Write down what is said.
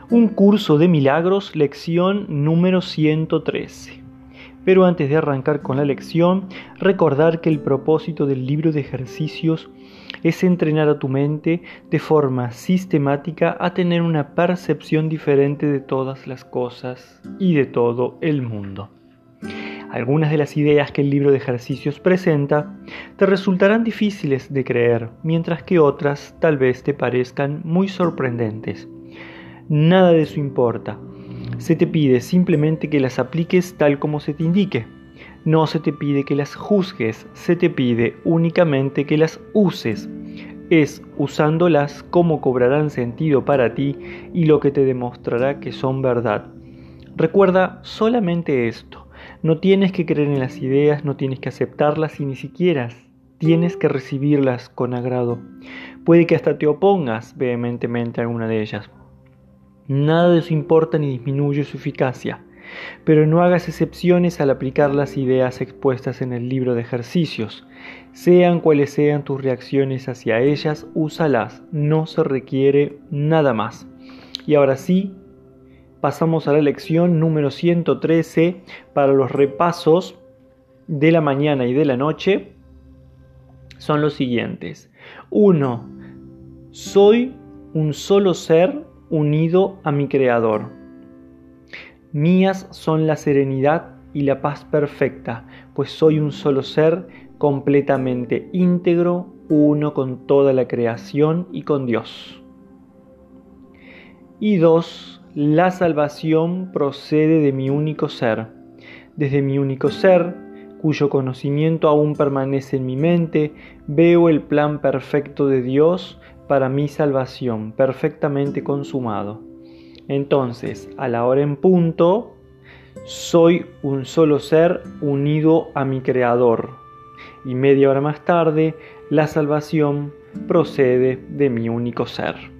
Un curso de milagros, lección número 113. Pero antes de arrancar con la lección, recordar que el propósito del libro de ejercicios es entrenar a tu mente de forma sistemática a tener una percepción diferente de todas las cosas y de todo el mundo. Algunas de las ideas que el libro de ejercicios presenta te resultarán difíciles de creer, mientras que otras tal vez te parezcan muy sorprendentes. Nada de eso importa. Se te pide simplemente que las apliques tal como se te indique. No se te pide que las juzgues, se te pide únicamente que las uses. Es usándolas como cobrarán sentido para ti y lo que te demostrará que son verdad. Recuerda solamente esto. No tienes que creer en las ideas, no tienes que aceptarlas y ni siquiera tienes que recibirlas con agrado. Puede que hasta te opongas vehementemente a alguna de ellas. Nada de eso importa ni disminuye su eficacia, pero no hagas excepciones al aplicar las ideas expuestas en el libro de ejercicios. Sean cuales sean tus reacciones hacia ellas, úsalas, no se requiere nada más. Y ahora sí, pasamos a la lección número 113 para los repasos de la mañana y de la noche. Son los siguientes. 1. Soy un solo ser unido a mi Creador. Mías son la serenidad y la paz perfecta, pues soy un solo ser completamente íntegro, uno con toda la creación y con Dios. Y 2. La salvación procede de mi único ser. Desde mi único ser, cuyo conocimiento aún permanece en mi mente, veo el plan perfecto de Dios para mi salvación, perfectamente consumado. Entonces, a la hora en punto, soy un solo ser unido a mi Creador. Y media hora más tarde, la salvación procede de mi único ser.